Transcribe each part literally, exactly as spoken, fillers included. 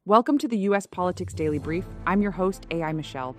Welcome to the U S Politics Daily Brief. I'm your host, A I Michelle.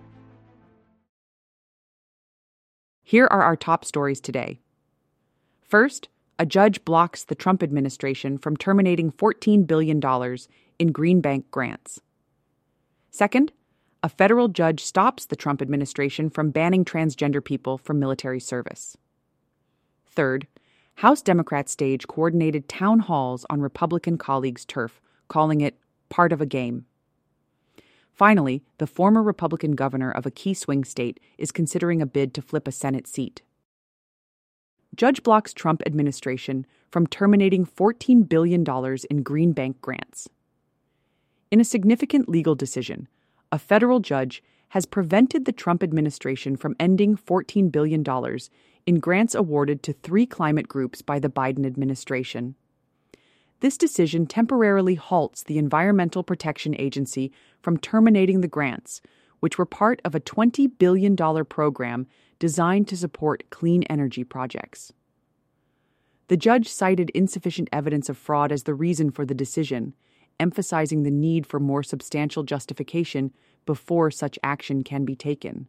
Here are our top stories today. First, a judge blocks the Trump administration from terminating fourteen billion dollars in Green Bank grants. Second, a federal judge stops the Trump administration from banning transgender people from military service. Third, House Democrats stage coordinated town halls on Republican colleagues' turf, calling it part of a game. Finally, the former Republican governor of a key swing state is considering a bid to flip a Senate seat. Judge blocks Trump administration from terminating fourteen billion dollars in Green Bank grants. In a significant legal decision, a federal judge has prevented the Trump administration from ending fourteen billion dollars in grants awarded to three climate groups by the Biden administration. This decision temporarily halts the Environmental Protection Agency from terminating the grants, which were part of a twenty billion dollars program designed to support clean energy projects. The judge cited insufficient evidence of fraud as the reason for the decision, emphasizing the need for more substantial justification before such action can be taken.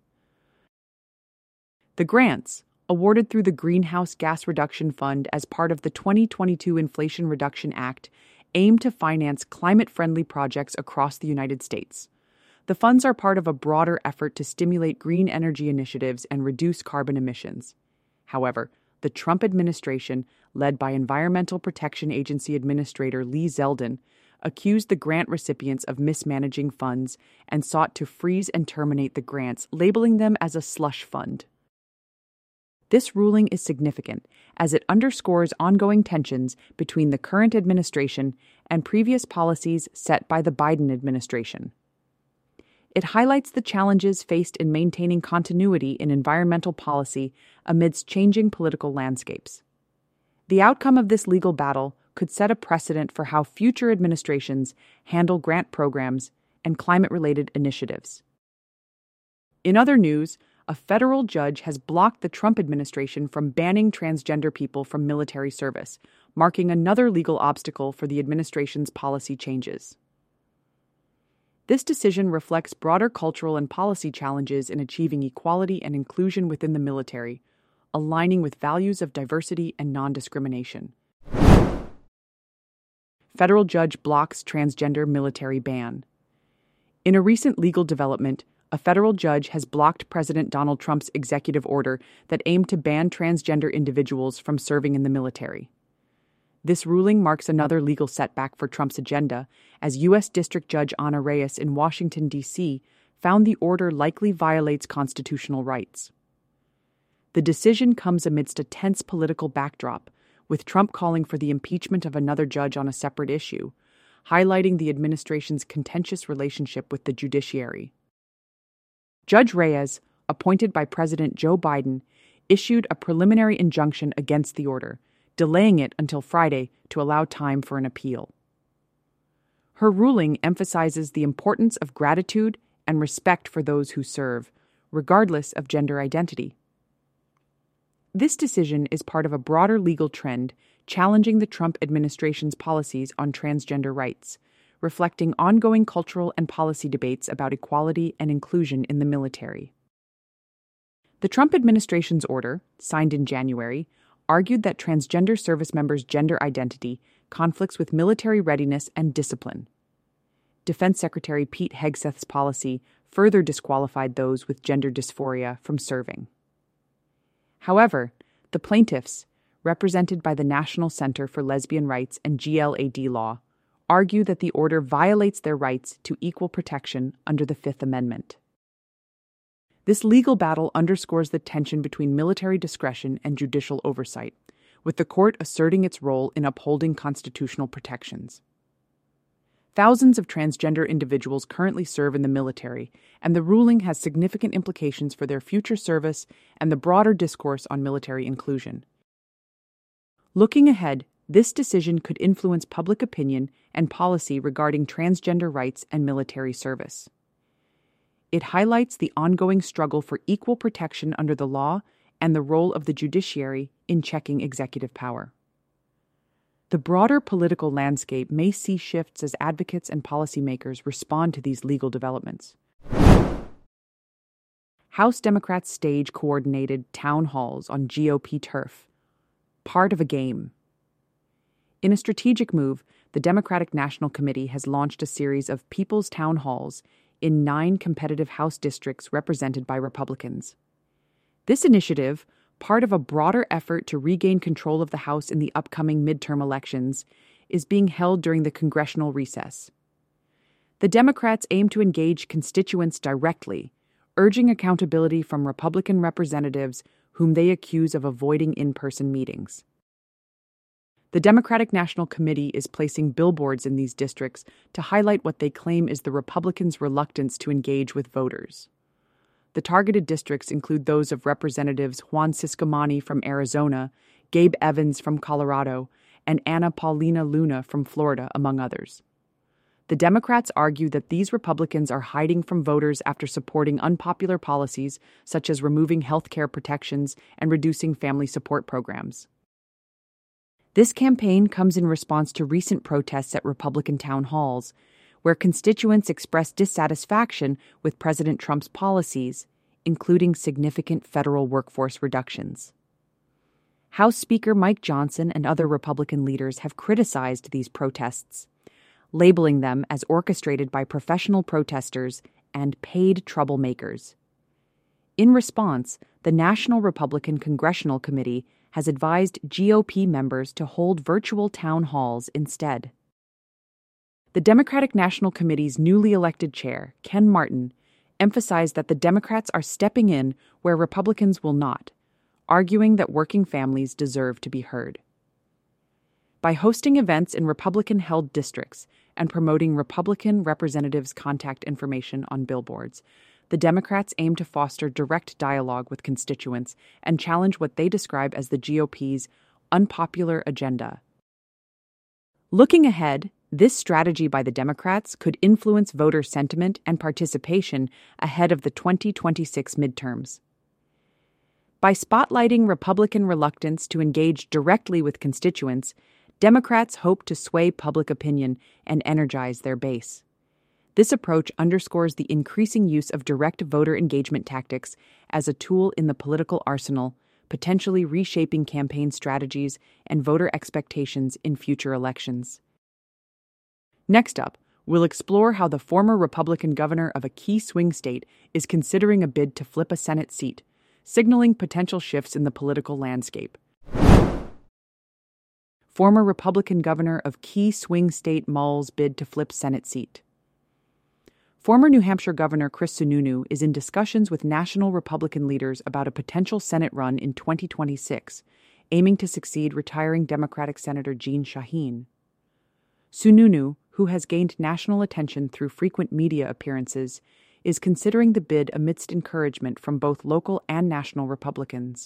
The grants, awarded through the Greenhouse Gas Reduction Fund as part of the twenty twenty-two Inflation Reduction Act, aim to finance climate-friendly projects across the United States. The funds are part of a broader effort to stimulate green energy initiatives and reduce carbon emissions. However, the Trump administration, led by Environmental Protection Agency Administrator Lee Zeldin, accused the grant recipients of mismanaging funds and sought to freeze and terminate the grants, labeling them as a slush fund. This ruling is significant as it underscores ongoing tensions between the current administration and previous policies set by the Biden administration. It highlights the challenges faced in maintaining continuity in environmental policy amidst changing political landscapes. The outcome of this legal battle could set a precedent for how future administrations handle grant programs and climate-related initiatives. In other news, a federal judge has blocked the Trump administration from banning transgender people from military service, marking another legal obstacle for the administration's policy changes. This decision reflects broader cultural and policy challenges in achieving equality and inclusion within the military, aligning with values of diversity and non-discrimination. Federal judge blocks transgender military ban. In a recent legal development, a federal judge has blocked President Donald Trump's executive order that aimed to ban transgender individuals from serving in the military. This ruling marks another legal setback for Trump's agenda, as U S District Judge Ana Reyes in Washington, D C found the order likely violates constitutional rights. The decision comes amidst a tense political backdrop, with Trump calling for the impeachment of another judge on a separate issue, highlighting the administration's contentious relationship with the judiciary. Judge Reyes, appointed by President Joe Biden, issued a preliminary injunction against the order, delaying it until Friday to allow time for an appeal. Her ruling emphasizes the importance of gratitude and respect for those who serve, regardless of gender identity. This decision is part of a broader legal trend challenging the Trump administration's policies on transgender rights, reflecting ongoing cultural and policy debates about equality and inclusion in the military. The Trump administration's order, signed in January, argued that transgender service members' gender identity conflicts with military readiness and discipline. Defense Secretary Pete Hegseth's policy further disqualified those with gender dysphoria from serving. However, the plaintiffs, represented by the National Center for Lesbian Rights and G L A D Law, argue that the order violates their rights to equal protection under the Fifth Amendment. This legal battle underscores the tension between military discretion and judicial oversight, with the court asserting its role in upholding constitutional protections. Thousands of transgender individuals currently serve in the military, and the ruling has significant implications for their future service and the broader discourse on military inclusion. Looking ahead, this decision could influence public opinion and policy regarding transgender rights and military service. It highlights the ongoing struggle for equal protection under the law and the role of the judiciary in checking executive power. The broader political landscape may see shifts as advocates and policymakers respond to these legal developments. House Democrats stage coordinated town halls on G O P turf, part of a game. In a strategic move, the Democratic National Committee has launched a series of People's Town Halls in nine competitive House districts represented by Republicans. This initiative, part of a broader effort to regain control of the House in the upcoming midterm elections, is being held during the congressional recess. The Democrats aim to engage constituents directly, urging accountability from Republican representatives whom they accuse of avoiding in-person meetings. The Democratic National Committee is placing billboards in these districts to highlight what they claim is the Republicans' reluctance to engage with voters. The targeted districts include those of Representatives Juan Ciscomani from Arizona, Gabe Evans from Colorado, and Anna Paulina Luna from Florida, among others. The Democrats argue that these Republicans are hiding from voters after supporting unpopular policies such as removing health care protections and reducing family support programs. This campaign comes in response to recent protests at Republican town halls, where constituents expressed dissatisfaction with President Trump's policies, including significant federal workforce reductions. House Speaker Mike Johnson and other Republican leaders have criticized these protests, labeling them as orchestrated by professional protesters and paid troublemakers. In response, the National Republican Congressional Committee has advised G O P members to hold virtual town halls instead. The Democratic National Committee's newly elected chair, Ken Martin, emphasized that the Democrats are stepping in where Republicans will not, arguing that working families deserve to be heard. By hosting events in Republican-held districts and promoting Republican representatives' contact information on billboards, the Democrats aim to foster direct dialogue with constituents and challenge what they describe as the G O P's unpopular agenda. Looking ahead, this strategy by the Democrats could influence voter sentiment and participation ahead of the twenty twenty-six midterms. By spotlighting Republican reluctance to engage directly with constituents, Democrats hope to sway public opinion and energize their base. This approach underscores the increasing use of direct voter engagement tactics as a tool in the political arsenal, potentially reshaping campaign strategies and voter expectations in future elections. Next up, we'll explore how the former Republican governor of a key swing state is considering a bid to flip a Senate seat, signaling potential shifts in the political landscape. Former Republican governor of key swing state mulls bid to flip Senate seat. Former New Hampshire Governor Chris Sununu is in discussions with national Republican leaders about a potential Senate run in twenty twenty-six, aiming to succeed retiring Democratic Senator Jeanne Shaheen. Sununu, who has gained national attention through frequent media appearances, is considering the bid amidst encouragement from both local and national Republicans.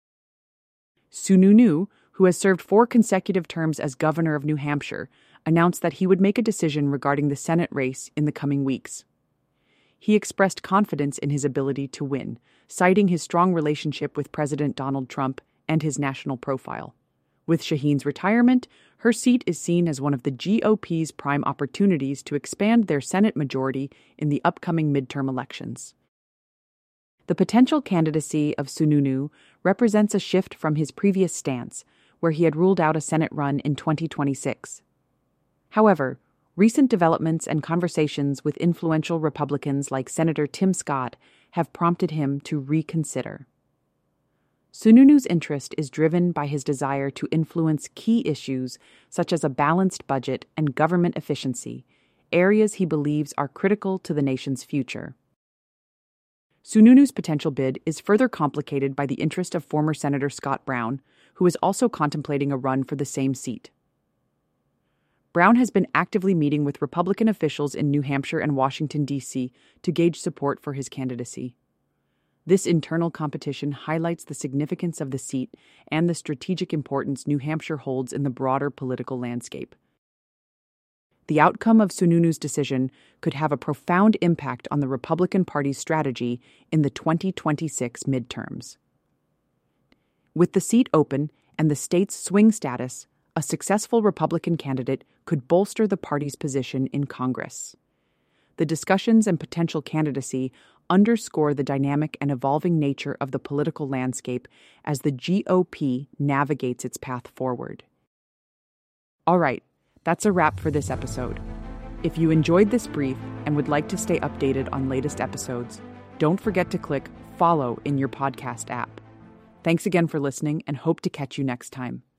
Sununu, who has served four consecutive terms as governor of New Hampshire, announced that he would make a decision regarding the Senate race in the coming weeks. He expressed confidence in his ability to win, citing his strong relationship with President Donald Trump and his national profile. With Shaheen's retirement, her seat is seen as one of the G O P's prime opportunities to expand their Senate majority in the upcoming midterm elections. The potential candidacy of Sununu represents a shift from his previous stance, where he had ruled out a Senate run in twenty twenty-six. However, recent developments and conversations with influential Republicans like Senator Tim Scott have prompted him to reconsider. Sununu's interest is driven by his desire to influence key issues such as a balanced budget and government efficiency, areas he believes are critical to the nation's future. Sununu's potential bid is further complicated by the interest of former Senator Scott Brown, who is also contemplating a run for the same seat. Brown has been actively meeting with Republican officials in New Hampshire and Washington, D C to gauge support for his candidacy. This internal competition highlights the significance of the seat and the strategic importance New Hampshire holds in the broader political landscape. The outcome of Sununu's decision could have a profound impact on the Republican Party's strategy in the twenty twenty-six midterms. With the seat open and the state's swing status, a successful Republican candidate could bolster the party's position in Congress. The discussions and potential candidacy underscore the dynamic and evolving nature of the political landscape as the G O P navigates its path forward. All right, that's a wrap for this episode. If you enjoyed this brief and would like to stay updated on latest episodes, don't forget to click follow in your podcast app. Thanks again for listening and hope to catch you next time.